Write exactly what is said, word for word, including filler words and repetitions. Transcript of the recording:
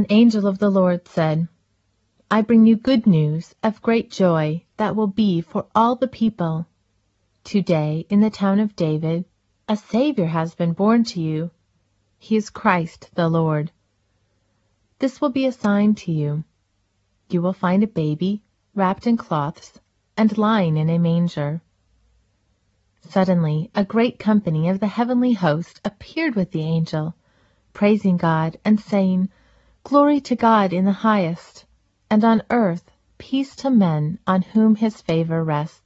An angel of the Lord said, "I bring you good news of great joy that will be for all the people. Today, in the town of David, a Savior has been born to you. He is Christ the Lord. This will be a sign to you. You will find a baby wrapped in cloths and lying in a manger." Suddenly, a great company of the heavenly host appeared with the angel, praising God and saying, "Glory to God in the highest, and on earth peace to men on whom his favor rests."